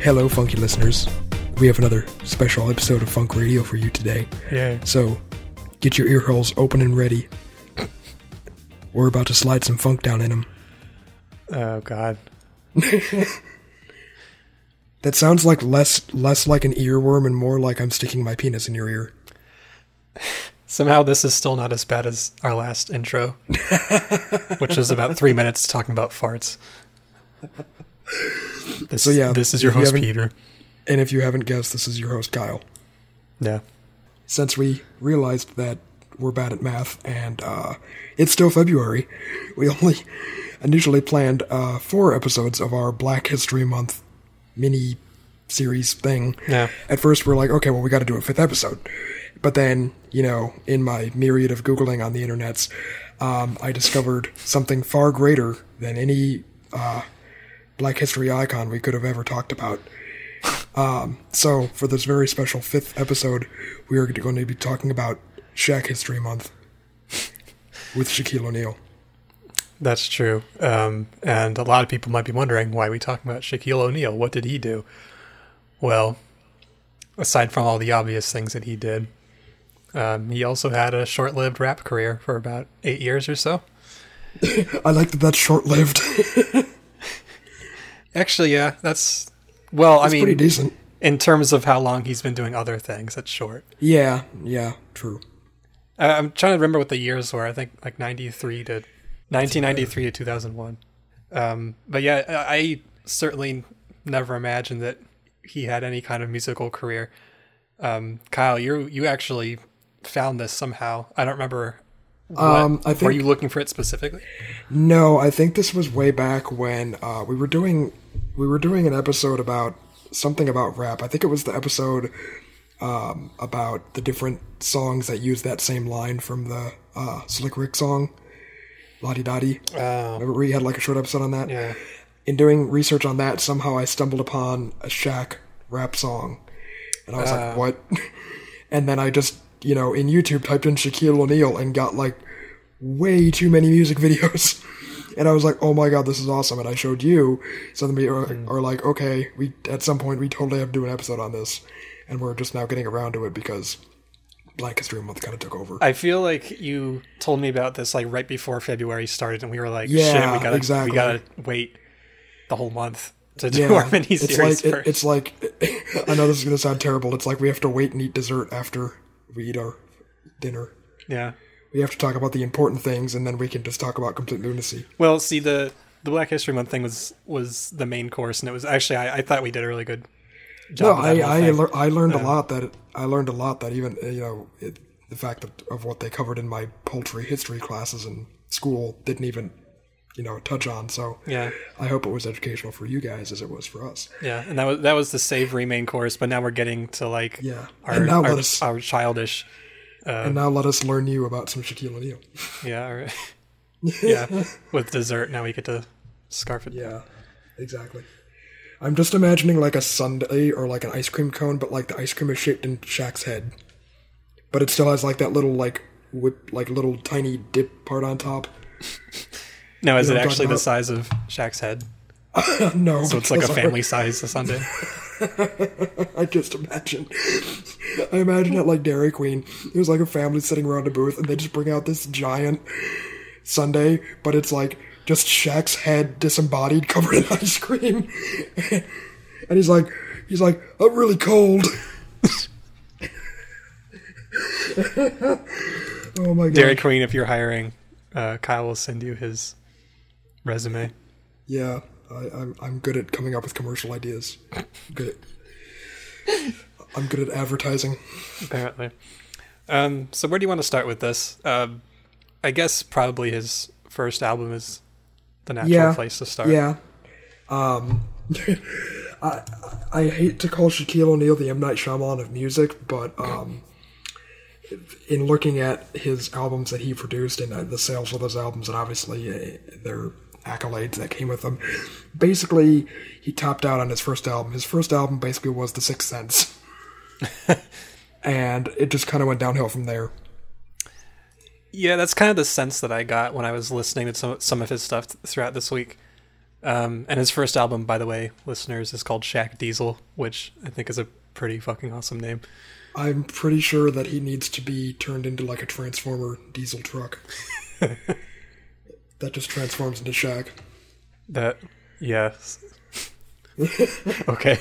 Hello, funky listeners. We have another special episode of Funk Radio for you today. Yeah. So, get your ear holes open and ready. We're about to slide some funk down in them. Oh, God. That sounds like less like an earworm and more like I'm sticking my penis in your ear. Somehow this is still not as bad as our last intro, which was about 3 minutes talking about farts. This is your host, Peter. And if you haven't guessed, this is your host, Kyle. Yeah. Since we realized that we're bad at math and it's still February, we only initially planned 4 episodes of our Black History Month mini series thing. Yeah. At first we're like, okay, well, we got to do a 5th episode. But then, in my myriad of Googling on the internets, I discovered something far greater than any Black History icon we could have ever talked about. So, for this very special 5th episode, we are going to be talking about Shaq History Month with Shaquille O'Neal. That's true. And a lot of people might be wondering why we talking about Shaquille O'Neal. What did he do? Well, aside from all the obvious things that he did, he also had a short-lived rap career for about 8 years or so. I like that that's short-lived. Actually, yeah, that's pretty decent. In terms of how long he's been doing other things, that's short. Yeah, true. I'm trying to remember what the years were. I think like 1993 to 2001. But yeah, I certainly never imagined that he had any kind of musical career. Kyle, you actually found this somehow. I don't remember. Were you looking for it specifically? No, I think this was way back when we were doing an episode about something about rap. I think it was the episode about the different songs that use that same line from the Slick Rick song, Lottie Dottie. Remember we had like a short episode on that? Yeah. In doing research on that, somehow I stumbled upon a Shaq rap song. And I was like, what? And then I just, in YouTube typed in Shaquille O'Neal and got like way too many music videos. And I was like, oh my God, this is awesome. And I showed you. So then we are like, okay, at some point we totally have to do an episode on this. And we're just now getting around to it because Black History Month kind of took over. I feel like you told me about this like right before February started, and we were like, yeah, shit, we gotta wait the whole month to do our mini-series first. It's like, I know this is going to sound terrible. It's like we have to wait and eat dessert after we eat our dinner. Yeah. We have to talk about the important things, and then we can just talk about complete lunacy. Well, see, the Black History Month thing was the main course, and it was actually, I thought we did a really good job. No, I learned a lot that even, the fact of what they covered in my poultry history classes in school didn't even touch on. So yeah, I hope it was educational for you guys as it was for us. Yeah, and that was the savory main course, but now we're getting to like our childish. And now let us learn you about some Shaquille O'Neal. Yeah, yeah. With dessert, now we get to scarf it. Yeah, exactly. I'm just imagining like a sundae or like an ice cream cone, but like the ice cream is shaped in Shaq's head, but it still has like that little little tiny dip part on top. No, is it actually the size of Shaq's head? No. So it's like a family size sundae? I just imagine. I imagine at like Dairy Queen, there's like a family sitting around a booth and they just bring out this giant sundae, but it's like just Shaq's head disembodied covered in ice cream. And he's like, I'm really cold. Oh my God. Dairy Queen, if you're hiring, Kyle will send you his resume. Yeah, I'm good at coming up with commercial ideas. I'm good at advertising. Apparently. So where do you want to start with this? I guess probably his first album is the natural place to start. Yeah. I hate to call Shaquille O'Neal the M. Night Shyamalan of music, but in looking at his albums that he produced and the sales of those albums, and obviously their accolades that came with them, basically he topped out on his first album. His first album basically was The Sixth Sense. And it just kind of went downhill from there. Yeah, that's kind of the sense that I got when I was listening to some of his stuff throughout this week. And his first album, by the way, listeners, is called Shaq Diesel, which I think is a pretty fucking awesome name. I'm pretty sure that he needs to be turned into like a Transformer diesel truck. That just transforms into Shaq. That, yes. Okay.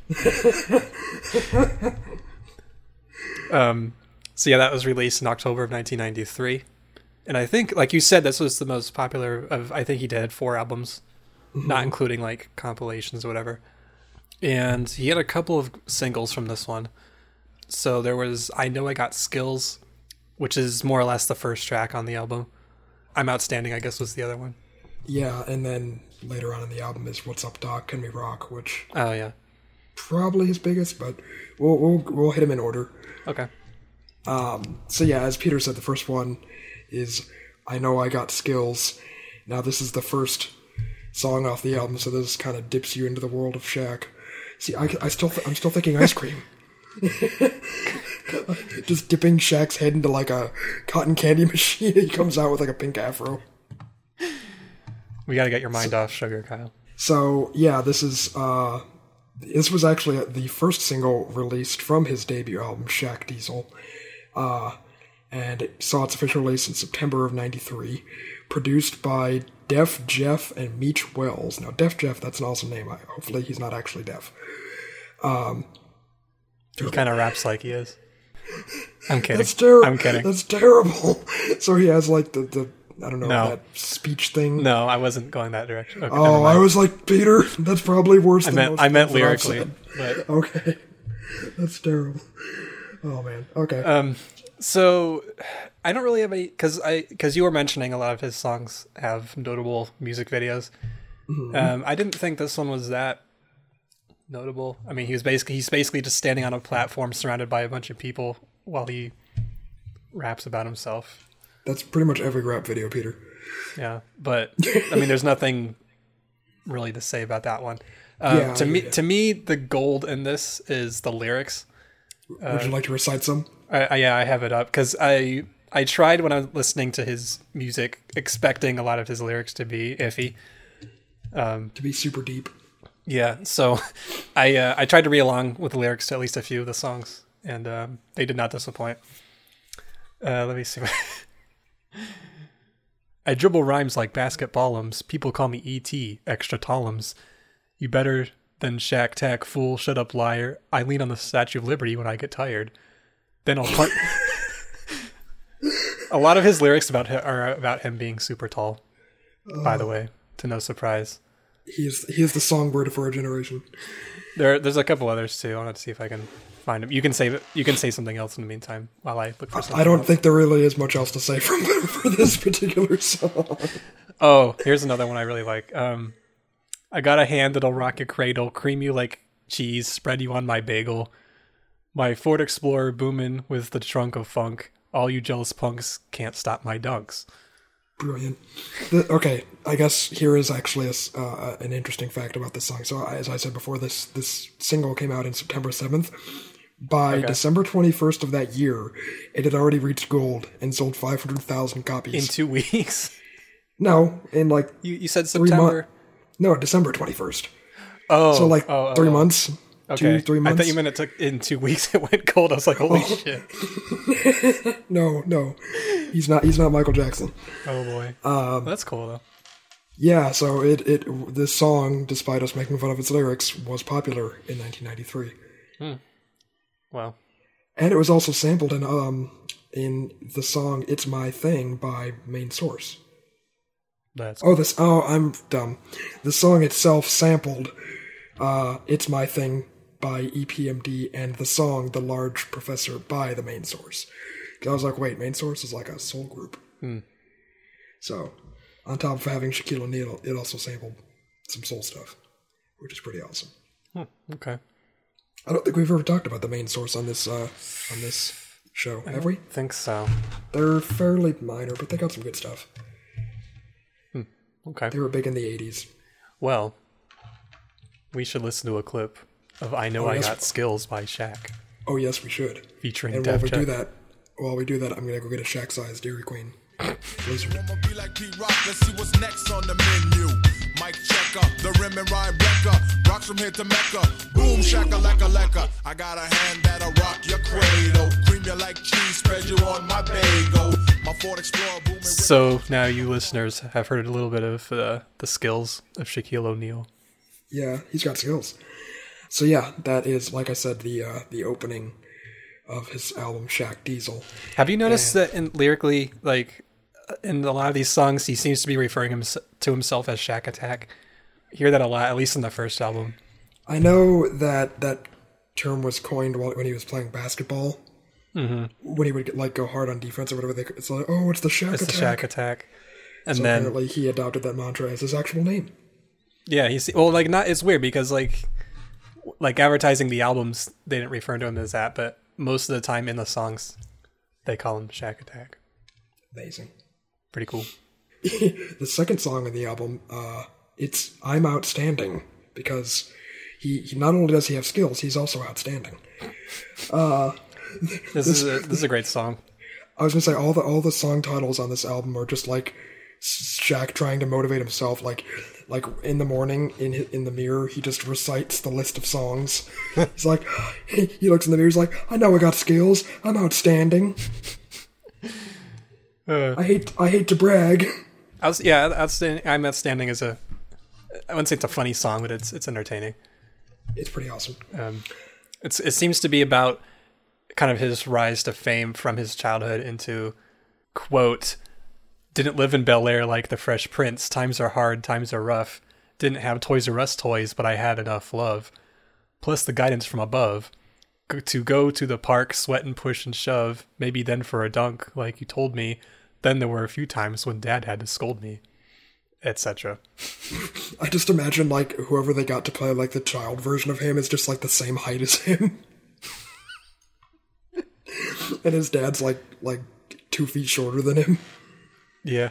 So yeah, that was released in October of 1993. And I think, like you said, this was the most popular of, I think he did 4 albums, not including like compilations or whatever. And he had a couple of singles from this one. So there was I Know I Got Skills, which is more or less the first track on the album. I'm Outstanding, I guess, was the other one. Yeah, and then later on in the album is What's Up Doc, Can We Rock, which Oh yeah, probably his biggest, but we'll hit him in order. okay. So yeah, as Peter said, the first one is I Know I Got Skills. Now this is the first song off the album, so this kind of dips you into the world of Shaq. See, I'm still thinking ice cream. Just dipping Shaq's head into like a cotton candy machine. He comes out with like a pink afro. We got to get your mind off sugar, Kyle. So yeah, this was actually the first single released from his debut album, Shaq Diesel. And it saw its official release in September of 93, produced by Def Jeff and Meech Wells. Now, Def Jeff, that's an awesome name. Hopefully he's not actually deaf. He kind of raps like he is. I'm kidding. That's terrible. I'm kidding. That's terrible. So he has like the I don't know, No. that speech thing. No, I wasn't going that direction. Okay, Oh, I was like, Peter, that's probably worse than most I meant things that I've lyrically, said. but Okay. That's terrible. Oh, man. Okay. so I don't really have any because you were mentioning a lot of his songs have notable music videos. I didn't think this one was that notable. I mean, he's basically just standing on a platform surrounded by a bunch of people while he raps about himself. That's pretty much every rap video, Peter. Yeah, but I mean, there's nothing really to say about that one. Yeah, to me, the gold in this is the lyrics. Would you like to recite some? I have it up because I tried when I was listening to his music, expecting a lot of his lyrics to be iffy. To be super deep. Yeah, so I tried to read along with the lyrics to at least a few of the songs, and they did not disappoint. Let me see. I dribble rhymes like basketballums. People call me E.T. Extra tallums. You better than Shaq Tack, fool. Shut up, liar. I lean on the Statue of Liberty when I get tired. Then I'll punch. A lot of his lyrics are about him being super tall. By the way, to no surprise. He is the songbird for our generation. There's a couple others too. I want to see if I can find them. You can say something else in the meantime while I look for something. I don't think there really is much else to say for this particular song. Oh, here's another one I really like. I got a hand that'll rock your cradle, cream you like cheese, spread you on my bagel. My Ford Explorer booming with the trunk of funk. All you jealous punks can't stop my dunks. Brilliant. Okay, I guess here is actually an interesting fact about this song. So, as I said before, this single came out in September 7th. By December 21st of that year, it had already reached gold and sold 500,000 copies. In 2 weeks? No, in like... You said September? No, December 21st. Oh. So like 3 months. Okay. 2-3 months. I thought you meant it took in 2 weeks it went gold. I was like, holy shit. No. He's not Michael Jackson. Oh boy. That's cool though. Yeah, so this song, despite us making fun of its lyrics, was popular in 1993. Wow. And it was also sampled in the song "It's My Thing" by Main Source. I'm dumb. The song itself sampled "It's My Thing" by EPMD and the song "The Large Professor" by the Main Source. I was like, wait, Main Source is like a soul group. So, on top of having Shaquille O'Neal, it also sampled some soul stuff, which is pretty awesome. Okay. I don't think we've ever talked about the Main Source on this show, have we? I think so. They're fairly minor, but they got some good stuff. Okay. They were big in the 80s. Well, we should listen to a clip of I Know I Got Skills by Shaq. Oh, yes, we should. Featuring and Def while we Jam. do that, I'm going to go get a Shaq-sized Dairy Queen. Blizzard. I'ma be like Pete Rock. Let's see what's next on the menu. Mike checker, the rim and rhyme wrecker. Rocks from here to Mecca. Boom, shaka, leka, leka. I got a hand that'll rock your cradle. Cream you like cheese, spread you on my bagel. My Ford Explorer booming. So now you listeners have heard a little bit of the skills of Shaquille O'Neal. Yeah, he's got skills. So yeah, that is, like I said, the opening of his album Shaq Diesel. Have you noticed that lyrically, like in a lot of these songs, he seems to be referring to himself as Shaq Attack? You hear that a lot, at least in the first album. I know that term was coined when he was playing basketball. Mm-hmm. When he would like go hard on defense or whatever. It's like, oh, it's the Shaq Attack. It's the Shaq Attack. And so then apparently he adopted that mantra as his actual name. Yeah, it's weird because like advertising the albums, they didn't refer to him as that, but most of the time in the songs, they call him Shaq Attack. Amazing. Pretty cool. The second song on the album, it's I'm Outstanding, because he not only does he have skills, he's also outstanding. This is a great song. I was gonna say all the song titles on this album are just like Shaq trying to motivate himself. Like in the morning in the mirror, he just recites the list of songs. He's like, he looks in the mirror. He's like, I know I got skills. I'm outstanding. I hate to brag. Outstanding. I'm Outstanding is I wouldn't say it's a funny song, but it's entertaining. It's pretty awesome. It seems to be about kind of his rise to fame from his childhood into, quote, didn't live in Bel Air like the Fresh Prince. Times are hard, times are rough. Didn't have Toys R Us toys, but I had enough love. Plus the guidance from above. To go to the park, sweat and push and shove. Maybe then for a dunk, like you told me. Then there were a few times when Dad had to scold me. Etc. I just imagine like whoever they got to play like the child version of him is just like the same height as him. And his dad's like 2 feet shorter than him. Yeah.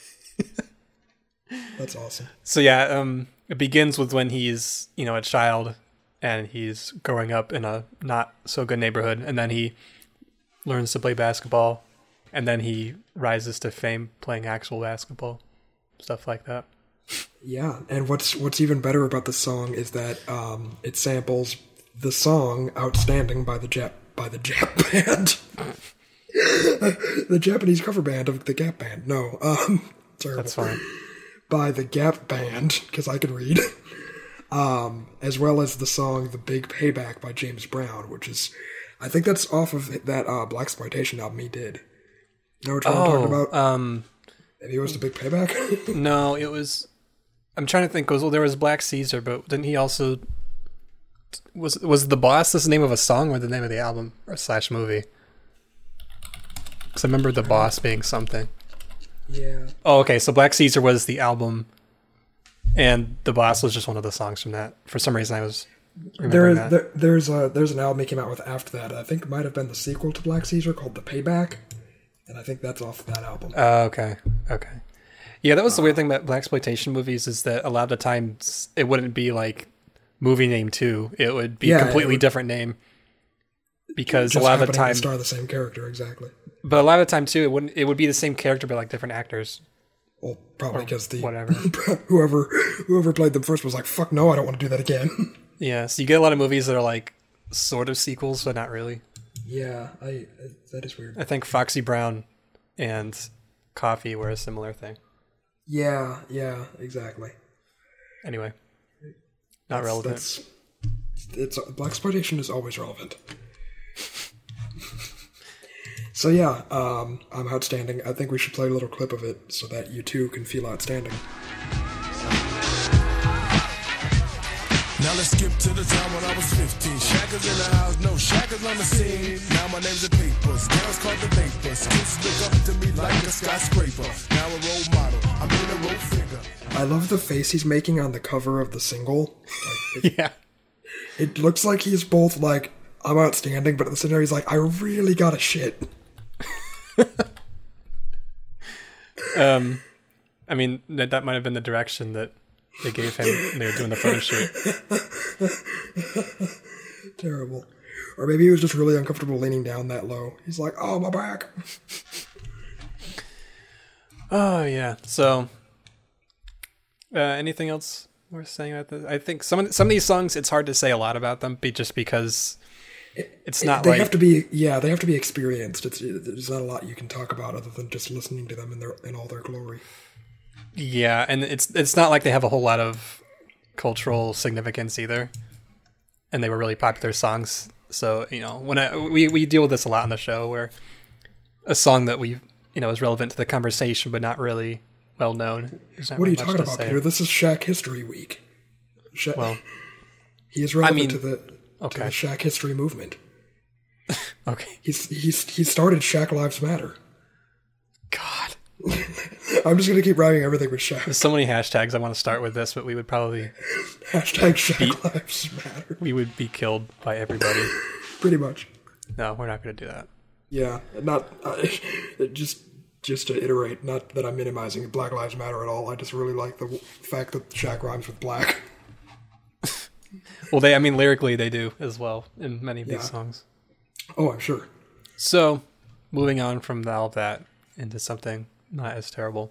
That's awesome. So yeah, it begins with when he's, a child and he's growing up in a not so good neighborhood, and then he learns to play basketball, and then he rises to fame playing actual basketball. Stuff like that. Yeah, and what's even better about the song is that it samples the song "Outstanding" by the Jap band, the Japanese cover band of the Gap Band. No, terrible. That's fine. By the Gap Band, because I can read. As well as the song "The Big Payback" by James Brown, which is, I think that's off of that Blaxploitation album he did. You know what I'm talking about? Maybe it was The Big Payback? No, it was... I'm trying to think. There was Black Caesar, but didn't he also... Was The Boss the name of a song or the name of the album or / movie? Because I remember The Boss being something. Yeah. Oh, okay. So Black Caesar was the album, and The Boss was just one of the songs from that. For some reason, I was remembering that. There's an album he came out with after that. I think it might have been the sequel to Black Caesar called The Payback. And I think that's off that album. Okay. Yeah, that was the weird thing about Blaxploitation movies, is that a lot of the times it wouldn't be like movie name 2. It would be a completely different name. Because a lot of the time... star the same character, exactly. But a lot of the time, too, it would be the same character, but like different actors. Well, probably because whatever. whoever played them first was like, fuck no, I don't want to do that again. Yeah, so you get a lot of movies that are like sort of sequels, but not really. Yeah, that is weird. I think Foxy Brown and Coffee were a similar thing. Yeah, exactly. Anyway, not relevant. Blaxploitation is always relevant. So yeah, I'm Outstanding. I think we should play a little clip of it so that you too can feel outstanding. Now let's skip to the time when I was 15. Shackers in the house, no shackers on the scene. Now my name's in papers, girls called the vapors. Kids look up to me like a skyscraper. Now a role model, I'm in a role figure. I love the face he's making on the cover of the single. Yeah. It looks like he's both like, I'm outstanding, but at the same time he's like, I really gotta shit. I mean, that might have been the direction that they gave him when they were doing the photo shoot. Terrible. Or maybe he was just really uncomfortable leaning down that low. He's like, oh, my back. Oh, yeah. So, anything else worth saying about this? I think some of these songs, it's hard to say a lot about them, just because it's not they have to be experienced. There's not a lot you can talk about other than just listening to them in all their glory. Yeah, and it's not like they have a whole lot of cultural significance either. And they were really popular songs. So, when we deal with this a lot on the show, where a song that is relevant to the conversation but not really well known. What are you talking about, Peter? This is Shaq History Week. He is relevant to the Shaq History movement. Okay. He started Shaq Lives Matter. God. I'm just going to keep writing everything with Shaq. There's so many hashtags I want to start with this, but we would probably... Hashtag Shaq Lives Matter. We would be killed by everybody. Pretty much. No, we're not going to do that. Yeah, not... just to iterate, not that I'm minimizing Black Lives Matter at all. I just really like the fact that Shaq rhymes with black. Well, lyrically they do as well in many of these songs. Oh, I'm sure. So, moving on from all of that into something not as terrible.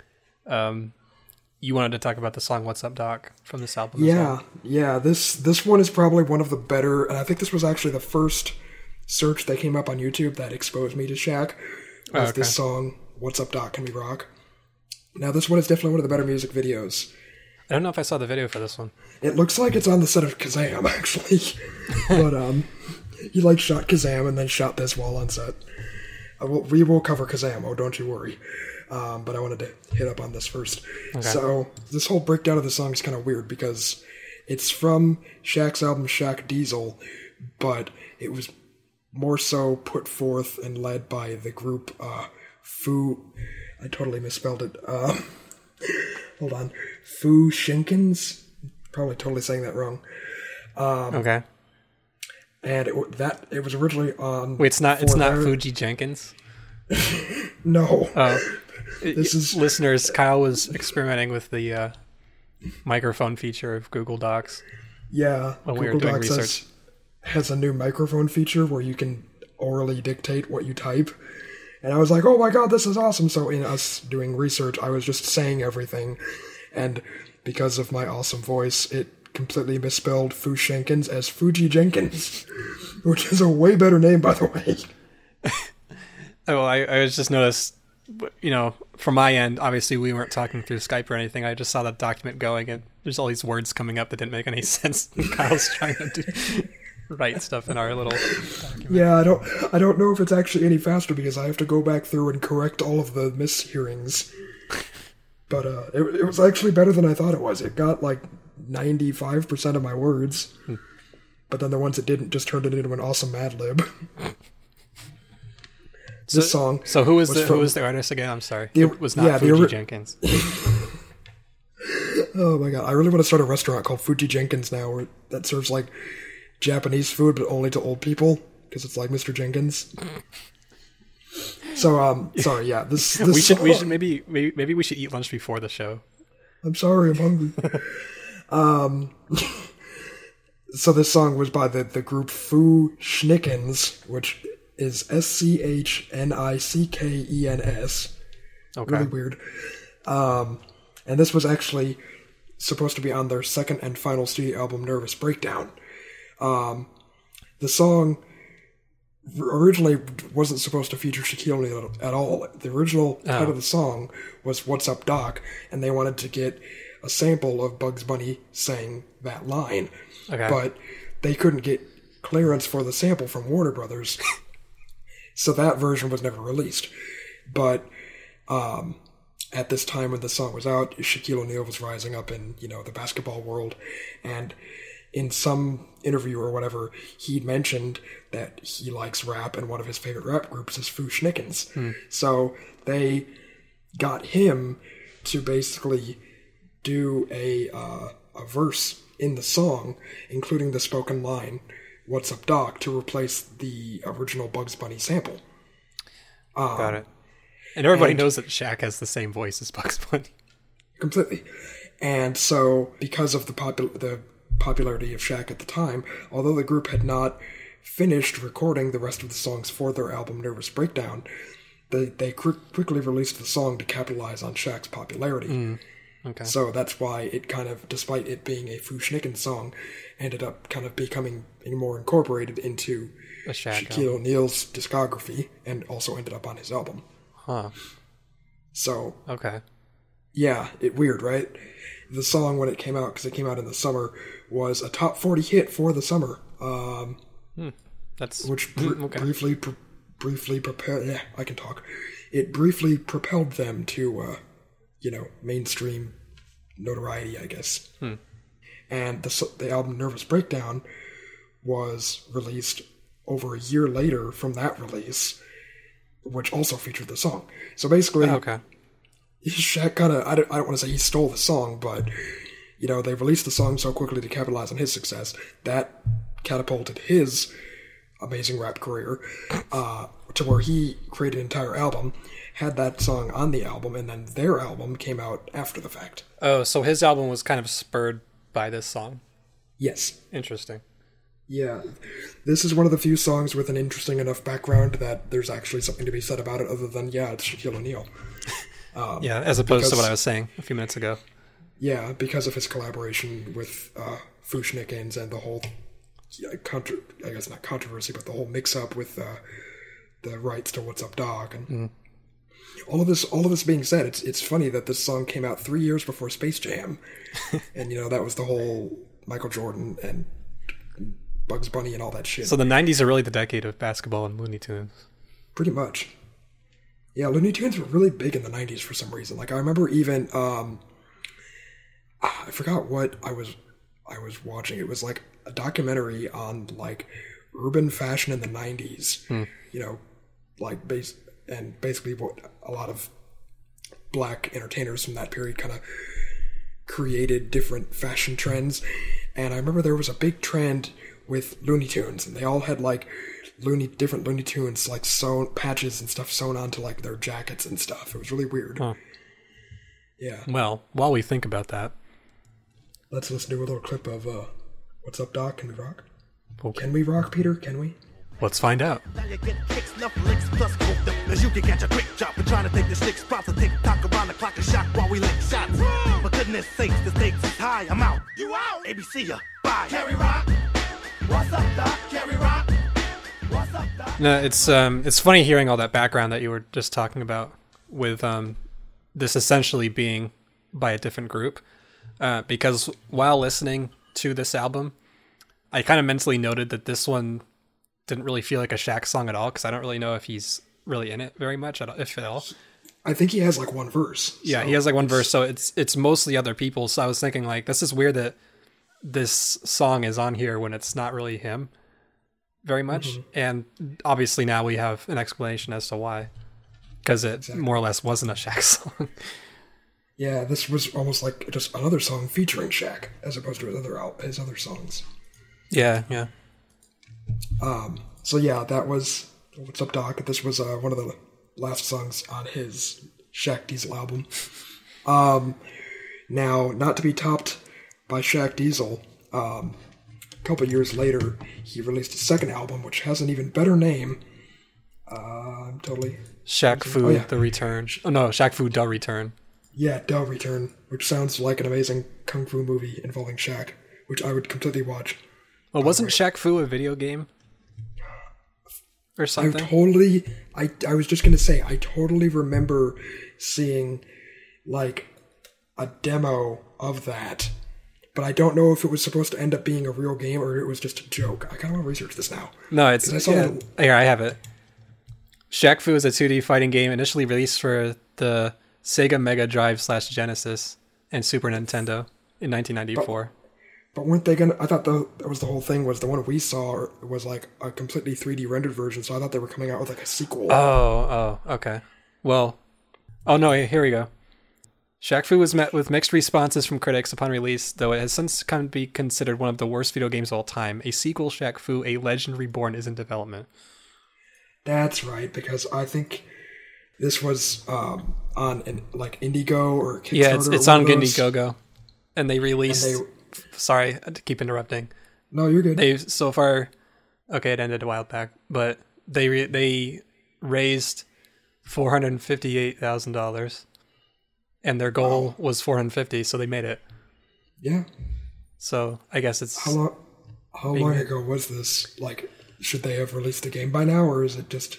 You wanted to talk about the song "What's Up, Doc" from this album. Yeah. This one is probably one of the better, and I think this was actually the first search that came up on YouTube that exposed me to Shaq. Was this song "What's Up, Doc"? Can we rock? Now, this one is definitely one of the better music videos. I don't know if I saw the video for this one. It looks like it's on the set of Kazam, actually. But he shot Kazam and then shot this while on set. We will cover Kazam, don't you worry. But I wanted to hit up on this first. Okay. So, this whole breakdown of the song is kind of weird because it's from Shaq's album Shaq Diesel, but it was more so put forth and led by the group Foo... I totally misspelled it. Hold on. Foo Shinkins? Probably totally saying that wrong. Okay. And it was originally on... Wait, it's not Fuji Jenkins? No. Listeners, Kyle was experimenting with the microphone feature of Google Docs. Yeah. When we were doing Docs research. Has a new microphone feature where you can orally dictate what you type. And I was like, oh my god, this is awesome. So in us doing research, I was just saying everything. And because of my awesome voice, it completely misspelled Foo Shankins as Fuji Jenkins, which is a way better name, by the way. Well, I was just noticed, from my end, obviously we weren't talking through Skype or anything. I just saw the document going, and there's all these words coming up that didn't make any sense. Kyle's trying to write stuff in our little document. Yeah, I don't know if it's actually any faster because I have to go back through and correct all of the mishearings. But it was actually better than I thought it was. It got 95% of my words. But then the ones that didn't just turned it into an awesome Mad Lib. This song. So who was the artist again? I'm sorry. It was not Fuji Jenkins. Oh my god. I really want to start a restaurant called Fuji Jenkins now that serves Japanese food, but only to old people, because it's like Mr. Jenkins. So, sorry, yeah, this we should maybe we should eat lunch before the show. I'm sorry, I'm hungry. So this song was by the group Foo Schnickens, which is SCHNICKENS. Okay. Really weird. And this was actually supposed to be on their second and final studio album, Nervous Breakdown. The song originally wasn't supposed to feature Shaquille O'Neal at all. The original title of the song was "What's Up, Doc?" and they wanted to get a sample of Bugs Bunny saying that line. Okay. But they couldn't get clearance for the sample from Warner Brothers, so that version was never released. But at this time when the song was out, Shaquille O'Neal was rising up in the basketball world, and in some interview or whatever, he mentioned that he likes rap, and one of his favorite rap groups is Foo Schnickens. So they got him to basically do a verse in the song, including the spoken line, "What's up, Doc?" to replace the original Bugs Bunny sample. Got it. And everybody knows that Shaq has the same voice as Bugs Bunny. Completely. And so, because of the popularity of Shaq at the time, although the group had not finished recording the rest of the songs for their album Nervous Breakdown, they quickly released the song to capitalize on Shaq's popularity. Okay. So that's why it kind of, despite it being a Fu-Schnicken song, ended up kind of becoming more incorporated into Shaquille O'Neal's discography, and also ended up on his album. Huh. So, okay. Yeah, weird, right? The song, when it came out, because it came out in the summer, was a top 40 hit for the summer. That's which okay. briefly propelled. Yeah, I can talk. It briefly propelled them to, mainstream notoriety, I guess. And the album "Nervous Breakdown" was released over a year later from that release, which also featured the song. So basically, Shaq kind of, I don't want to say he stole the song, but, they released the song so quickly to capitalize on his success, that catapulted his amazing rap career to where he created an entire album, had that song on the album, and then their album came out after the fact. Oh, so his album was kind of spurred by this song? Yes. Interesting. Yeah. This is one of the few songs with an interesting enough background that there's actually something to be said about it other than, it's Shaquille O'Neal. As opposed to what I was saying a few minutes ago. Yeah, because of his collaboration with Fu-Schnickens and the whole, I guess not controversy, but the whole mix-up with the rights to What's Up Doc. And all of this being said, it's funny that this song came out 3 years before Space Jam. And, that was the whole Michael Jordan and Bugs Bunny and all that shit. So the 90s are really the decade of basketball and Looney Tunes. Pretty much. Yeah, Looney Tunes were really big in the 90s for some reason. Like, I remember even, I forgot what I was watching. It was like a documentary on, like, urban fashion in the 90s. Basically what a lot of black entertainers from that period kind of created different fashion trends. And I remember there was a big trend with Looney Tunes, and they all had, like, different Looney Tunes, like, sewn patches and stuff sewn onto, like, their jackets and stuff. It was really weird. Huh. Yeah. Well, while we think about that, let's listen to a little clip of What's Up, Doc? Can we rock? Okay. Can we rock, Peter? Can we? Let's find out. You get kicks, enough licks, plus cooked up, as you can catch a quick chop. We're trying to take the stick spots and tick tock around the clock and shot while we lick shots. For goodness sakes, the stakes is high. I'm out. You out? ABC ya. Bye. Carry rock. What's up, Doc? Carry rock. What's up, Doc? No, it's funny hearing all that background that you were just talking about with this essentially being by a different group. Because while listening to this album, I kind of mentally noted that this one didn't really feel like a Shaq song at all, because I don't really know if he's really in it very much, if at all. I think he has like one verse. Yeah, he has like one verse, so it's mostly other people. So I was thinking, like, this is weird that this song is on here when it's not really him very much. And obviously now we have an explanation as to why, because it more or less wasn't a Shaq song. Yeah, this was almost like just another song featuring Shaq, as opposed to his other songs. Yeah. So yeah, that was What's Up, Doc? This was one of the last songs on his Shaq Diesel album. Now, not to be topped by Shaq Diesel, a couple years later, he released a second album, which has an even better name. Shaq Fu, The Return. Oh no, Shaq Fu, Da Return. Yeah, Da Return, which sounds like an amazing kung fu movie involving Shaq, which I would completely watch. Well, wasn't Shaq Fu a video game? Or something? I was just going to say, I totally remember seeing, like, a demo of that, but I don't know if it was supposed to end up being a real game or it was just a joke. I kind of want to research this now. No, here, I have it. Shaq Fu is a 2D fighting game initially released for the Sega Mega Drive / Genesis and Super Nintendo in 1994. But weren't they gonna? I thought that was the whole thing. Was the one we saw was like a completely 3D rendered version? So I thought they were coming out with like a sequel. Oh, okay. Well, oh no, here we go. Shaq Fu was met with mixed responses from critics upon release, though it has since come to be considered one of the worst video games of all time. A sequel, Shaq Fu: A Legend Reborn, is in development. That's right, because I think this was on like Indiegogo or Kickstarter. Yeah, it's on Indiegogo, and they released. Sorry to keep interrupting. No, you're good. They so far, okay, it ended a while back, but they raised $458,000. And their goal was 450, so they made it. Yeah. So I guess it's... How long ago was this? Like, should they have released the game by now, or is it just...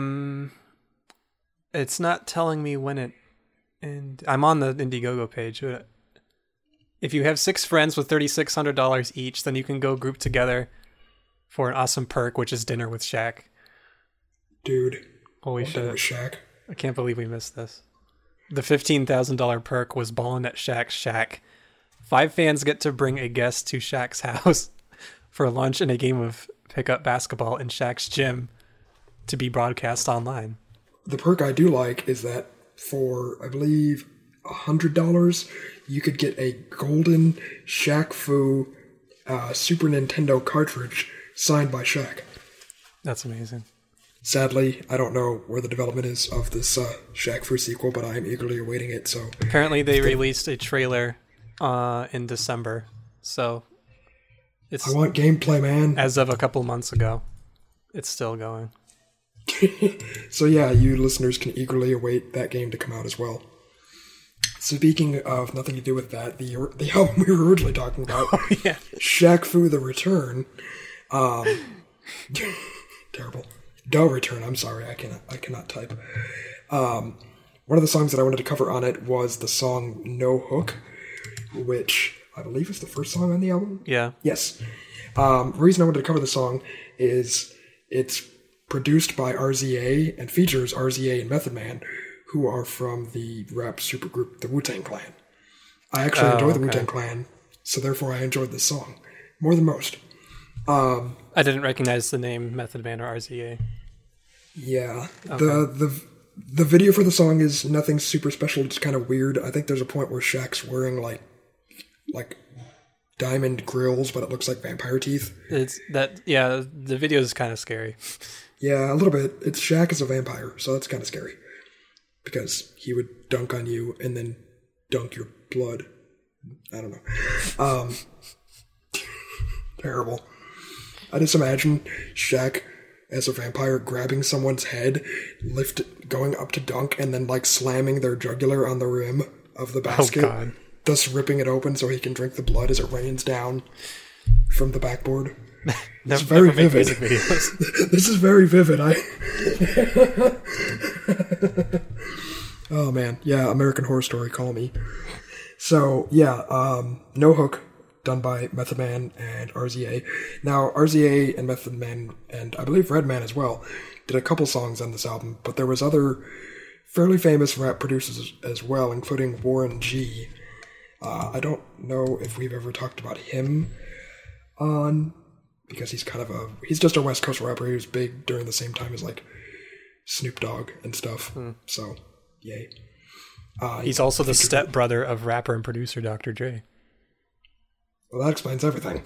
It's not telling me when it... And I'm on the Indiegogo page. If you have 6 friends with $3,600 each, then you can go group together for an awesome perk, which is dinner with Shaq. Dude. Holy shit. With Shaq. I can't believe we missed this. The $15,000 perk was Ballin' at Shaq's Shack. 5 fans get to bring a guest to Shaq's house for lunch and a game of pickup basketball in Shaq's gym to be broadcast online. The perk I do like is that for, I believe, $100, you could get a golden Shaq Fu Super Nintendo cartridge signed by Shaq. That's amazing. Sadly, I don't know where the development is of this Shaq Fu sequel, but I am eagerly awaiting it. So apparently they released a trailer in December, so it's... I want gameplay, man. As of a couple months ago, it's still going. So yeah, you listeners can eagerly await that game to come out as well. Speaking of nothing to do with that, the album we were originally talking about, Shaq Fu: The Return, terrible. The Return. I'm sorry, I cannot type. One of the songs that I wanted to cover on it was the song "No Hook," which I believe is the first song on the album. Yeah. Yes. The reason I wanted to cover the song is it's produced by RZA and features RZA and Method Man, who are from the rap supergroup the Wu-Tang Clan. I actually enjoy the Wu-Tang Clan, so therefore I enjoyed this song more than most. I didn't recognize the name Method Man or RZA. Yeah. Okay. The video for the song is nothing super special, it's kind of weird. I think there's a point where Shaq's wearing like diamond grills, but it looks like vampire teeth. The video is kind of scary. Yeah, a little bit. It's Shaq as a vampire, so that's kind of scary. Because he would dunk on you and then dunk your blood. I don't know. Terrible. I just imagine Shaq as a vampire grabbing someone's head, going up to dunk, and then like slamming their jugular on the rim of the basket. Oh, God. Thus ripping it open so he can drink the blood as it rains down from the backboard. It's very vivid. This is very vivid. Oh man, yeah, American Horror Story, call me. So yeah, No Hook, done by Method Man and RZA. Now RZA and Method Man, and I believe Redman as well, did a couple songs on this album, but there was other fairly famous rap producers as well, including Warren G. I don't know if we've ever talked about him on, because he's just a West Coast rapper. He was big during the same time as like Snoop Dogg and stuff. So, yay. He's also the stepbrother of rapper and producer Dr. Dre. Well, that explains everything.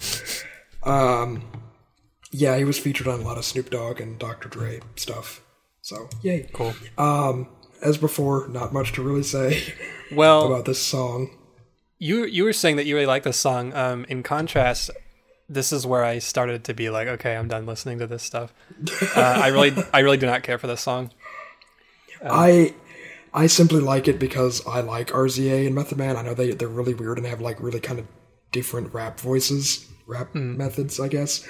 Yeah, he was featured on a lot of Snoop Dogg and Dr. Dre stuff. So, yay. Cool. As before, not much to really say about this song. You were saying that you really like this song. In contrast, this is where I started to be like, okay, I'm done listening to this stuff. I really do not care for this song. I simply like it because I like RZA and Method Man. I know they're really weird and have like really kind of different rap voices, methods, I guess.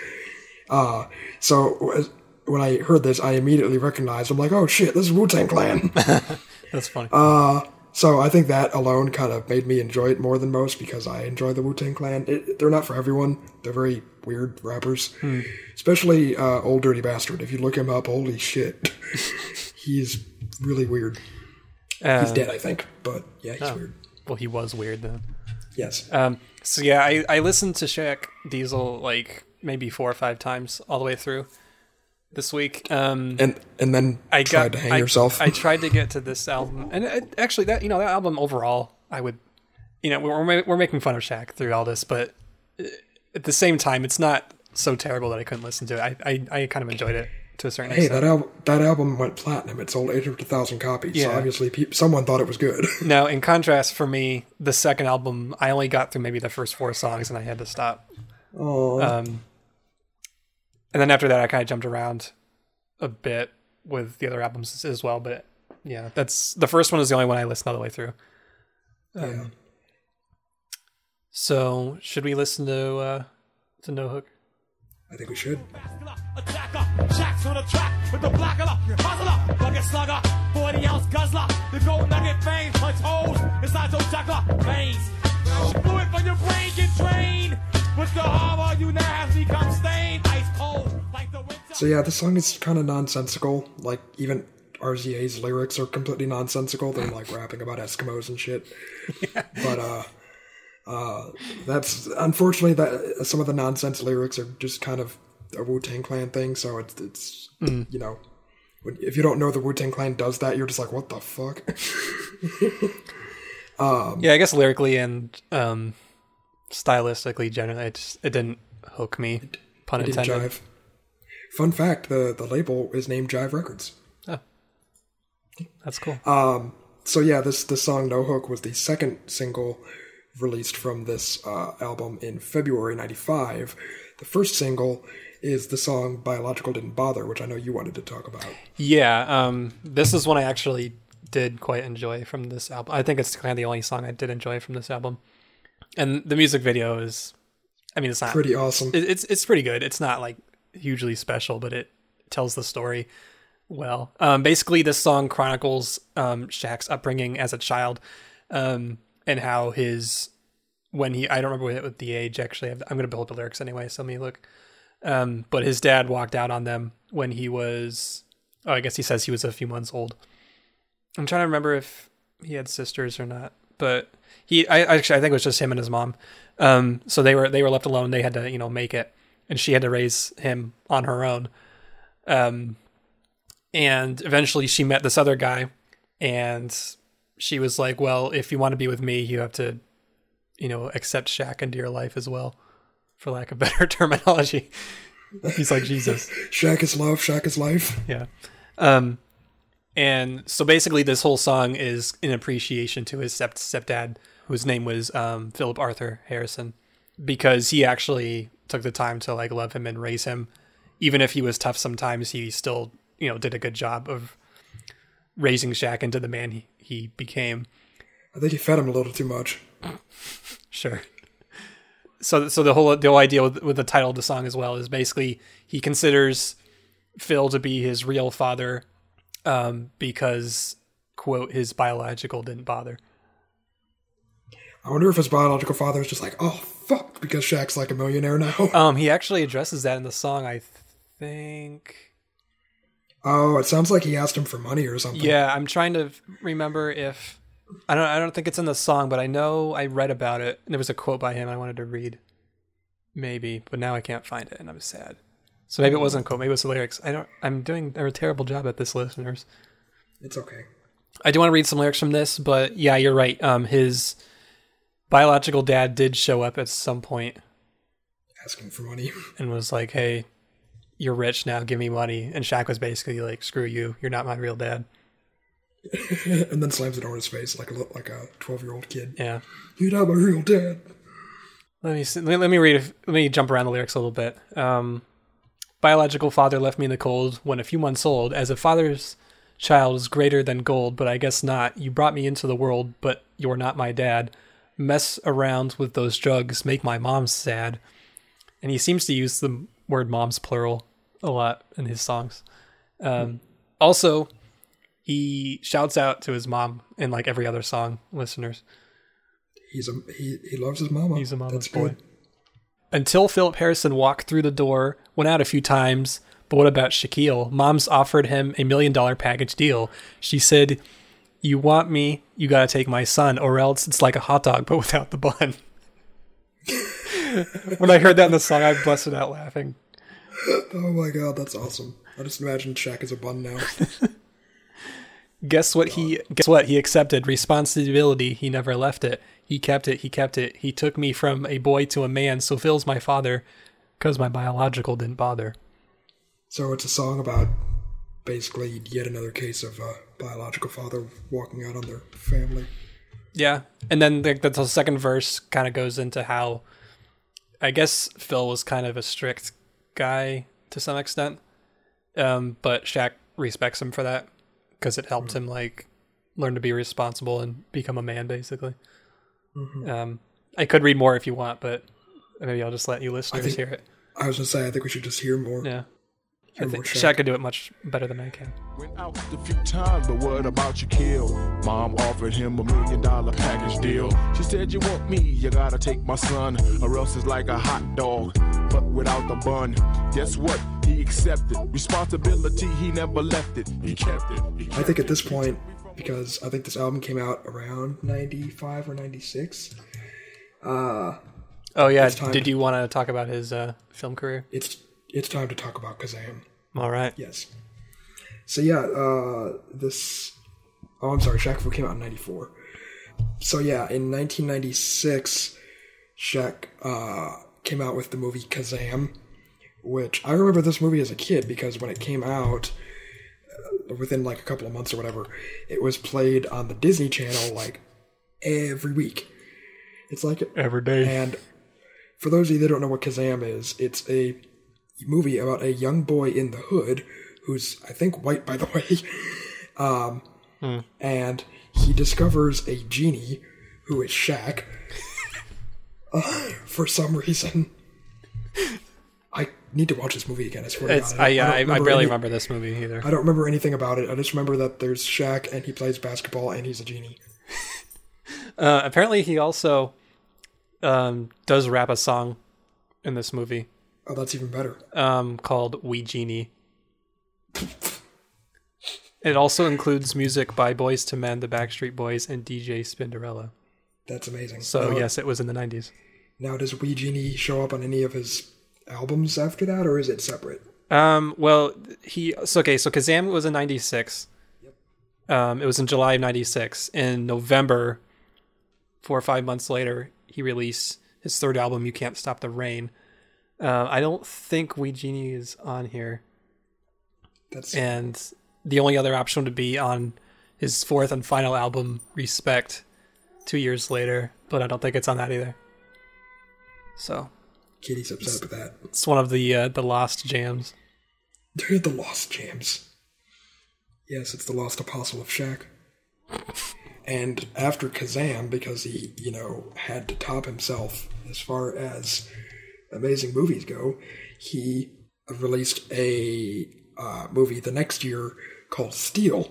So when I heard this, I immediately recognized, I'm like, oh shit, this is Wu-Tang Clan. That's funny. So I think that alone kind of made me enjoy it more than most because I enjoy the Wu-Tang Clan. They're not for everyone. They're very weird rappers. Especially Old Dirty Bastard. If you look him up, holy shit. He's really weird. He's dead, I think. But yeah, he's weird. Well, he was weird then. Yes. So yeah, I listened to Shaq Diesel like maybe 4 or 5 times all the way through this week. And then tried to hang yourself. I tried to get to this album, and actually that album overall, I would, we're making fun of Shaq through all this, but at the same time, it's not so terrible that I couldn't listen to it. I kind of enjoyed it to a certain extent. Hey, that album went platinum. It sold 800,000 copies. Yeah. So obviously someone thought it was good. Now, in contrast, for me, the second album, I only got through maybe the first 4 songs, and I had to stop. Oh. And then after that, I kind of jumped around a bit with the other albums as well, but Yeah, that's the first one is the only one I listened all the way through. Yeah. So should we listen to No Hook? I think we should. Attacker, Shaq's on the track with the blacker, hustler, bucket slugger, 40 ounce guzzler, the gold nugget veins, punch holes inside your jackler veins. Fluid from your brain get drained, but the horror you now has become stained, ice cold like the winter. So yeah, the song is kind of nonsensical. Like, even RZA's lyrics are completely nonsensical. They're like rapping about Eskimos and shit. Yeah. But that's unfortunately that some of the nonsense lyrics are just kind of a Wu-Tang Clan thing. So it's you know, if you don't know the Wu-Tang Clan does that, you're just like, what the fuck? Yeah, I guess lyrically and stylistically, generally, it didn't hook me. Pun intended. Didn't jive. Fun fact: the label is named Jive Records. Oh, that's cool. So yeah, the song "No Hook" was the second single released from this album in February '95. The first single is the song "Biological Didn't Bother," which I know you wanted to talk about. Yeah, this is one I actually did quite enjoy from this album. I think it's kind of the only song I did enjoy from this album. And the music video is, I mean, it's not pretty awesome. It's pretty good. It's not like hugely special, but it tells the story well. Basically, this song chronicles Shaq's upbringing as a child, and how I don't remember what the age actually. I'm going to pull up the lyrics anyway, so let me look. But his dad walked out on them when he was, I guess he says he was a few months old. I'm trying to remember if he had sisters or not, but I think it was just him and his mom. So they were left alone. They had to, make it, and she had to raise him on her own. And eventually she met this other guy, and she was like, well, if you want to be with me, you have to, accept Shaq into your life as well, for lack of better terminology. He's like Jesus. Shaq is love, Shaq is life. Yeah. And so basically this whole song is in appreciation to his stepdad, whose name was Philip Arthur Harrison, because he actually took the time to love him and raise him. Even if he was tough sometimes, he still, did a good job of raising Shaq into the man he became. I think he fed him a little too much. Sure. So the whole idea with the title of the song as well is basically he considers Phil to be his real father, because, quote, his biological didn't bother. I wonder if his biological father is just like, oh, fuck, because Shaq's like a millionaire now. He actually addresses that in the song, I think. Oh, it sounds like he asked him for money or something. Yeah, I'm trying to remember if... I don't think it's in the song, but I know I read about it. And there was a quote by him I wanted to read. Maybe, but now I can't find it, and I'm sad. So maybe it wasn't a quote, maybe it was the lyrics. I'm doing a terrible job at this, listeners. It's okay. I do want to read some lyrics from this, but yeah, you're right. His biological dad did show up at some point. Asking for money. And was like, hey, you're rich now, give me money. And Shaq was basically like, screw you, you're not my real dad. And then slams the door in his face like a 12-year-old kid. Yeah. You're not my real dad. Let me see. Let me jump around the lyrics a little bit. Biological father left me in the cold when a few months old. As a father's child is greater than gold, but I guess not. You brought me into the world, but you're not my dad. Mess around with those drugs, make my mom sad. And he seems to use the word mom's plural a lot in his songs. Also, he shouts out to his mom in every other song, listeners. He loves his mama. He's a mama's That's boy. Good. Until Philip Harrison walked through the door, went out a few times, but what about Shaquille? Mom's offered him $1 million package deal. She said, you want me, you gotta take my son, or else it's like a hot dog, but without the bun. When I heard that in the song, I busted out laughing. Oh my god, that's awesome. I just imagine Shaq as a bun now. Guess what? He accepted responsibility. He never left it. He kept it. He took me from a boy to a man. So Phil's my father, because my biological didn't bother. So it's a song about basically yet another case of a biological father walking out on their family. Yeah, and then the second verse kind of goes into how, I guess Phil was kind of a strict guy to some extent, but Shaq respects him for that. because it helped him like learn to be responsible and become a man, basically. I could read more if you want, but maybe I'll just let you listeners hear it. I was gonna say, I think we should just hear more. Yeah. Hear I think more Shaq could do it much better than I can. Went out a few times, but what about your kill? Mom offered him $1 million package deal. She said, you want me, you gotta take my son, or else it's like a hot dog, but without the bun. Guess what? He accepted responsibility. He never left it. He kept it. I think at this point, because I think this album came out around 95 or 96. Oh yeah, time did you want to talk about his film career? It's time to talk about Kazam. All right. Yes. So yeah, I'm sorry, Shaq Fu came out in 94. So yeah, in 1996, Shaq came out with the movie Kazam, which I remember this movie as a kid because when it came out, within like a couple of months or whatever, it was played on the Disney Channel like every week. It's like every day. And for those of you that don't know what Kazam is, it's a movie about a young boy in the hood who's, I think, white, by the way. And he discovers a genie who is Shaq for some reason. I need to watch this movie again. I swear to God. I barely remember this movie either. I don't remember anything about it. I just remember that there's Shaq and he plays basketball and he's a genie. Apparently he also does rap a song in this movie. Oh, that's even better. Called We Genie. It also includes music by Boyz II Men, the Backstreet Boys, and DJ Spinderella. That's amazing. So yes, it was in the 90s. Now, does We Genie show up on any of his albums after that, or is it separate? Well, so Kazam was in 96. Yep. It was in July of 96. In November, 4 or 5 months later, he released his third album, You Can't Stop the Rain. I don't think We Genie is on here. And the only other option would be on his fourth and final album, Respect, 2 years later, but I don't think it's on that either. So Kitty's upset with that. It's one of the lost jams. They're the lost jams. Yes, it's the lost apostle of Shaq. And after Kazam, because he, had to top himself as far as amazing movies go, he released a movie the next year called Steel.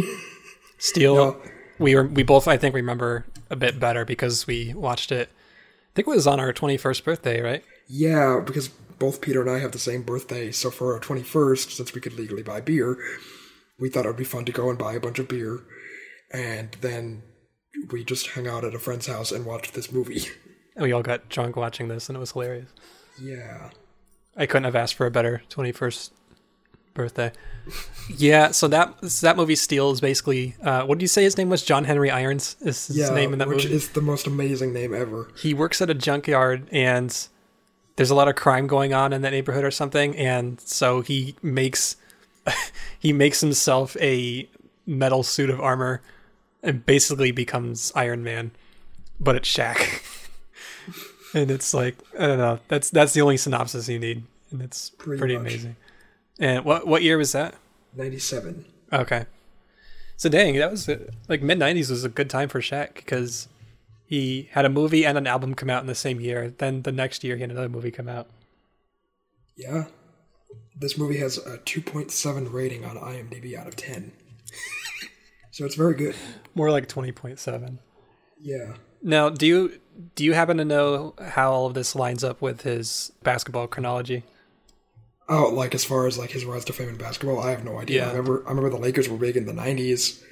Steel, we both, I think, remember a bit better because we watched it. I think it was on our 21st birthday, right? Yeah, because both Peter and I have the same birthday, so for our 21st, since we could legally buy beer, we thought it would be fun to go and buy a bunch of beer, and then we just hung out at a friend's house and watched this movie. And we all got drunk watching this, and it was hilarious. Yeah. I couldn't have asked for a better 21st birthday. Yeah, so that movie Steel is basically, what did you say his name was? John Henry Irons is his name in that movie? Which is the most amazing name ever. He works at a junkyard, and there's a lot of crime going on in that neighborhood or something, and so he makes himself a metal suit of armor and basically becomes Iron Man, but it's Shaq. And it's like, I don't know, that's the only synopsis you need, and it's pretty amazing. And what year was that? 97. Okay. So dang, that was like mid-90s was a good time for Shaq because he had a movie and an album come out in the same year. Then the next year he had another movie come out. Yeah. This movie has a 2.7 rating on IMDb out of 10. So it's very good. More like 20.7. Yeah. Now, do you happen to know how all of this lines up with his basketball chronology? Oh, like as far as like his rise to fame in basketball, I have no idea. Yeah. I remember the Lakers were big in the 90s.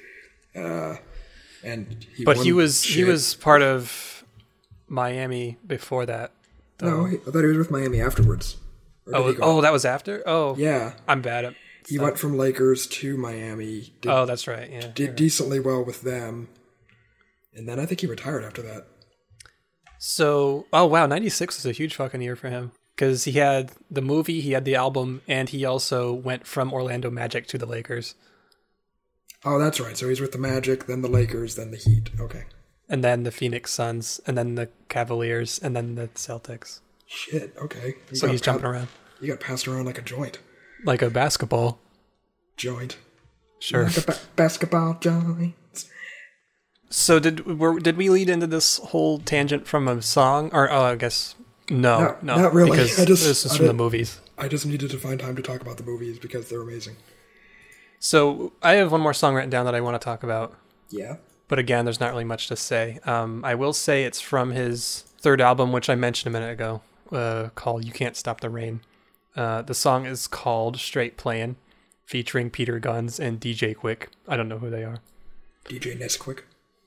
And he was part of Miami before that. Though. No, I thought he was with Miami afterwards. That was after? Oh. Yeah. I'm bad at He went from Lakers to Miami. That's right. Yeah. Did decently well with them. And then I think he retired after that. So, 96 was a huge fucking year for him. Because he had the movie, he had the album, and he also went from Orlando Magic to the Lakers. Oh, that's right. So he's with the Magic, then the Lakers, then the Heat. Okay. And then the Phoenix Suns, and then the Cavaliers, and then the Celtics. Shit, okay. So he's jumping around. You got passed around like a joint. Like a basketball. Joint. Sure. Like a basketball giants. So did we lead into this whole tangent from a song, or I guess no, not really. Because this is from the movies. I just needed to find time to talk about the movies because they're amazing. So I have one more song written down that I want to talk about. Yeah. But again, there's not really much to say. I will say it's from his third album, which I mentioned a minute ago, called "You Can't Stop the Rain." The song is called "Straight Playin'," featuring Peter Guns and DJ Quick. I don't know who they are. DJ Nesquik.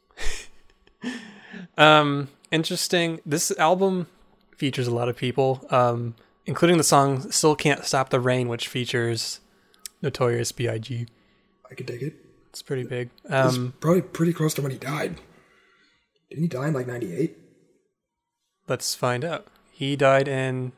Interesting. This album features a lot of people, including the song "Still Can't Stop the Rain," which features Notorious B.I.G. I can dig it. It's pretty big. It's probably pretty close to when he died. Didn't he die in like 98? Let's find out. He died in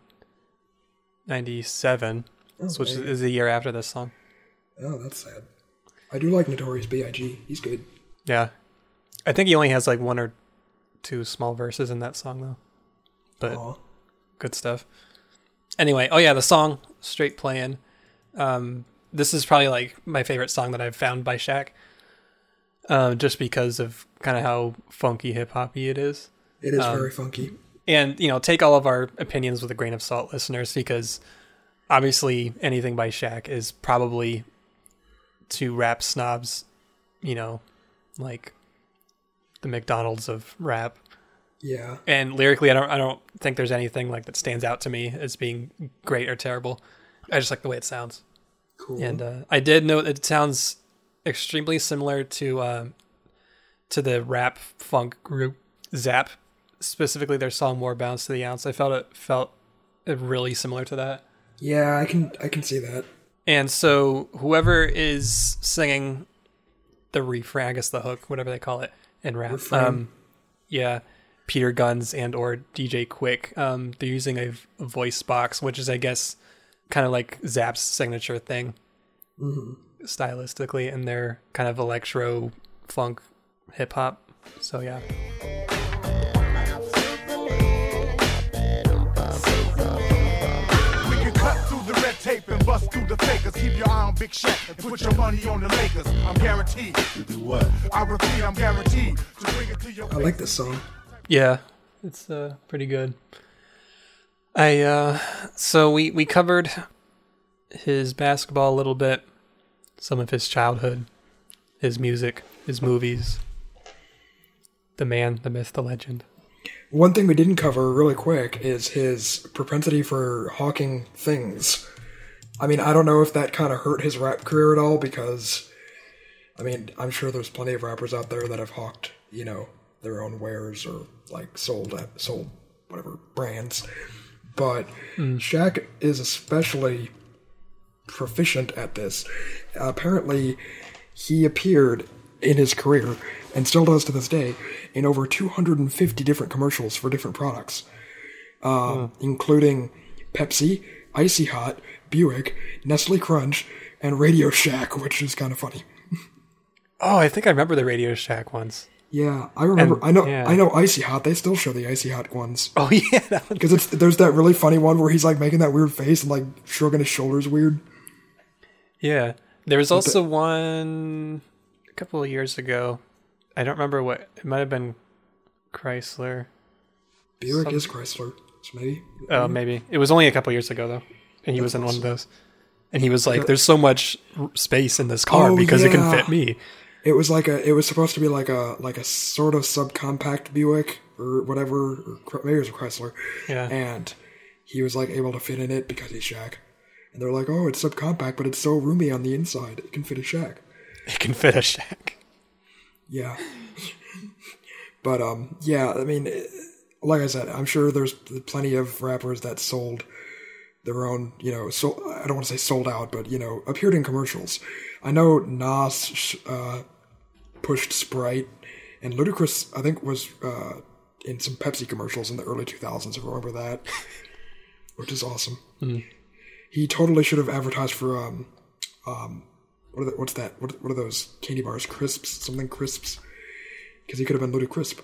97, which is the year after this song. Oh, that's sad. I do like Notorious B.I.G. He's good. Yeah. I think he only has like one or two small verses in that song, though. But good stuff. Anyway, the song, Straight Playin'. This is probably like my favorite song that I've found by Shaq. Just because of kind of how funky hip-hoppy it is. It is very funky. And, take all of our opinions with a grain of salt, listeners, because obviously anything by Shaq is probably to rap snobs, like the McDonald's of rap. Yeah. And lyrically, I don't think there's anything like that stands out to me as being great or terrible. I just like the way it sounds. Cool. And I did note it sounds extremely similar to the rap funk group Zapp, specifically their song "More Bounce to the Ounce." I felt it really similar to that. Yeah, I can see that. And so whoever is singing the refrain, I guess the hook, whatever they call it in rap, Peter Guns and or DJ Quick, they're using a voice box, which is, I guess, kind of like Zapp's signature thing, stylistically, and they're kind of electro funk hip hop. So yeah. We can cut through the red tape and bust through the fakers. Keep your eye on Big Shaq and put your money on the Lakers. I'm guaranteed to do what? I repeat, I'm guaranteed to bring it to your. I like this song. Yeah, it's pretty good. So we covered his basketball a little bit, some of his childhood, his music, his movies, the man, the myth, the legend. One thing we didn't cover really quick is his propensity for hawking things. I mean, I don't know if that kind of hurt his rap career at all, because, I mean, I'm sure there's plenty of rappers out there that have hawked, their own wares or like sold whatever brands. But Shaq is especially proficient at this. Apparently, he appeared in his career, and still does to this day, in over 250 different commercials for different products, including Pepsi, Icy Hot, Buick, Nestle Crunch, and Radio Shack, which is kind of funny. Oh, I think I remember the Radio Shack ones. Yeah, I remember. I know Icy Hot. They still show the Icy Hot ones. Oh yeah, because there's that really funny one where he's like making that weird face and like shrugging his shoulders weird. Yeah, there was also one a couple of years ago. I don't remember what it might have been. Chrysler. Buick is Chrysler, so maybe. Oh, maybe it was only a couple years ago though, and he was in one of those, and he was like, "There's so much space in this car because it can fit me." It was supposed to be like a sort of subcompact Buick or whatever, or maybe it was a Chrysler. Yeah. And he was like able to fit in it because he's Shaq. And they're like, oh, it's subcompact, but it's so roomy on the inside. It can fit a Shaq. It can fit a Shaq. Yeah. But, yeah, I mean, like I said, I'm sure there's plenty of rappers that sold their own, I don't want to say sold out, but, appeared in commercials. I know Nas pushed Sprite, and Ludacris, I think, was in some Pepsi commercials in the early 2000s, if I remember that, which is awesome. He totally should have advertised for, what's that? What are those candy bars? Crisps? Something Crisps? Because he could have been Ludacrisp.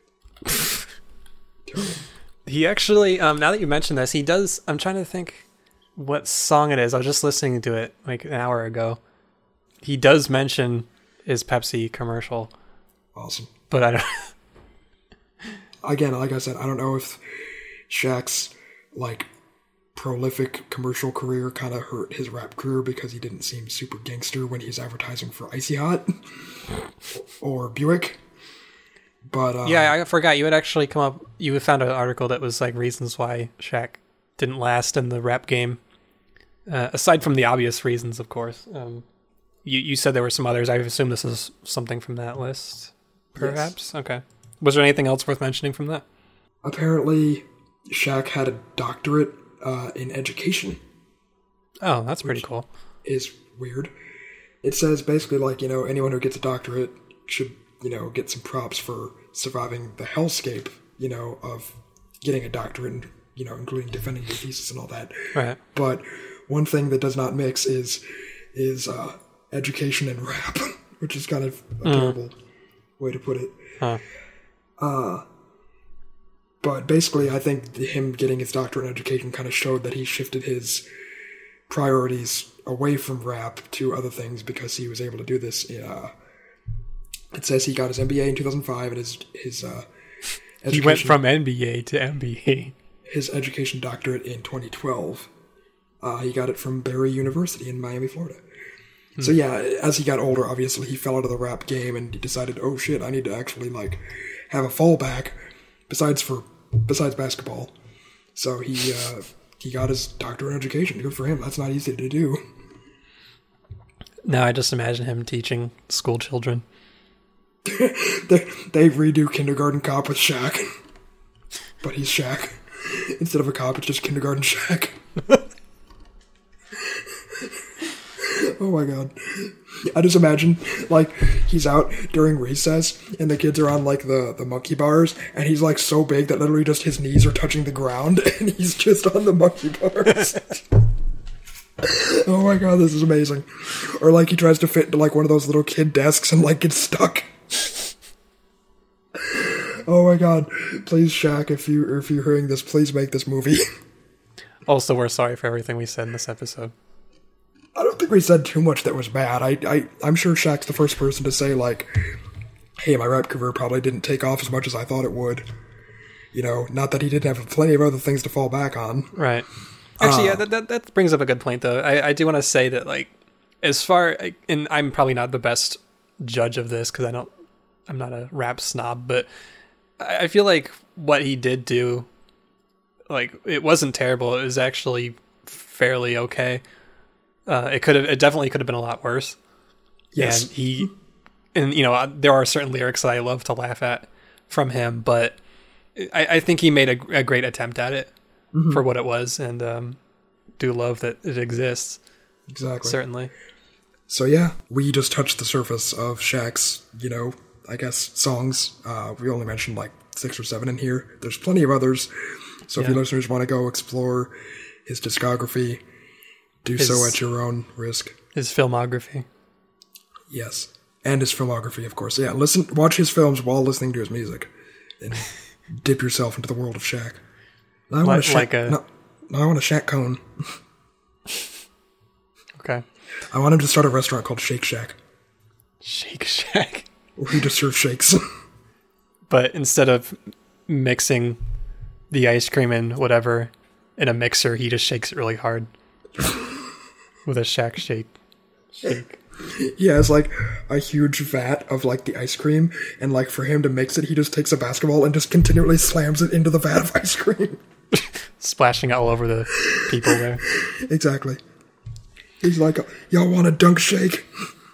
Terrible. He actually, now that you mention this, he does, I'm trying to think what song it is. I was just listening to it like an hour ago. he does mention his Pepsi commercial. Awesome. But I don't... Again, like I said, I don't know if Shaq's, like, prolific commercial career kind of hurt his rap career because he didn't seem super gangster when he was advertising for Icy Hot or Buick. But yeah, I forgot. You had actually come up... You had found an article that was, like, reasons why Shaq didn't last in the rap game. Aside from the obvious reasons, of course. You said there were some others. I assume this is something from that list, perhaps? Yes. Okay. Was there anything else worth mentioning from that? Apparently, Shaq had a doctorate in education. Oh, that's pretty cool. Is weird. It says basically, like, anyone who gets a doctorate should, get some props for surviving the hellscape, of getting a doctorate and, including defending your thesis and all that. Right. But one thing that does not mix is education and rap, which is kind of a terrible way to put it. Huh. But basically, I think him getting his doctorate in education kind of showed that he shifted his priorities away from rap to other things because he was able to do this. It says he got his MBA in 2005 and his education... He went from NBA to MBA. His education doctorate in 2012. He got it from Barry University in Miami, Florida. So yeah, as he got older, obviously, he fell out of the rap game and he decided, oh shit, I need to actually, like, have a fallback besides basketball. So he got his doctorate in education. Good for him. That's not easy to do. Now I just imagine him teaching school children. They redo Kindergarten Cop with Shaq. But he's Shaq. Instead of a cop, it's just Kindergarten Shaq. Oh my god. I just imagine, like, he's out during recess, and the kids are on, like, the monkey bars, and he's, like, so big that literally just his knees are touching the ground, and he's just on the monkey bars. Oh my god, this is amazing. Or, like, he tries to fit into, like, one of those little kid desks and, like, gets stuck. Oh my god. Please, Shaq, if you're hearing this, please make this movie. Also, we're sorry for everything we said in this episode. I don't think we said too much that was bad. I'm sure Shaq's the first person to say, like, hey, my rap career probably didn't take off as much as I thought it would. Not that he didn't have plenty of other things to fall back on. Right. Actually, yeah, that brings up a good point, though. I do want to say that, like, and I'm probably not the best judge of this because I'm not a rap snob, but I feel like what he did do, like, it wasn't terrible. It was actually fairly okay. It definitely could have been a lot worse. Yes. And there are certain lyrics that I love to laugh at from him, but I think he made a great attempt at it for what it was, and do love that it exists. Exactly. Certainly. So yeah, we just touched the surface of Shaq's, I guess, songs. We only mentioned like 6 or 7 in here. There's plenty of others. So if you listeners want to go explore his discography, do so at your own risk. His filmography. Yes. And his filmography, of course. Yeah, watch his films while listening to his music. And dip yourself into the world of Shaq. I want a Shaq cone. Okay. I want him to start a restaurant called Shake Shack. Shake Shack? Where he just serves shakes. But instead of mixing the ice cream and whatever in a mixer, he just shakes it really hard. With a Shaq shake. He has like a huge vat of like the ice cream, and like for him to mix it, he just takes a basketball and just continually slams it into the vat of ice cream. Splashing all over the people there. Exactly. He's like, y'all want a dunk shake?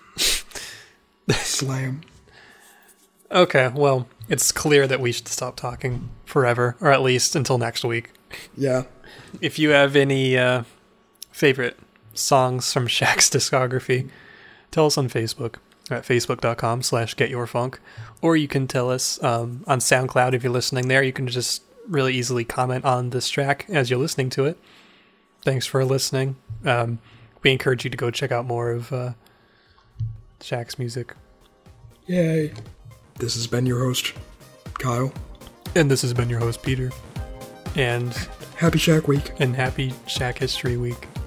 Slam. Okay, well, it's clear that we should stop talking forever, or at least until next week. Yeah. If you have any favorite songs from Shaq's discography, tell us on Facebook at facebook.com/getyourfunk, or you can tell us on SoundCloud if you're listening there. You can just really easily comment on this track as you're listening to it. Thanks for listening. We encourage you to go check out more of Shaq's music. Yay. This has been your host, Kyle. And this has been your host, Peter. And happy Shaq Week. And happy Shaq History Week.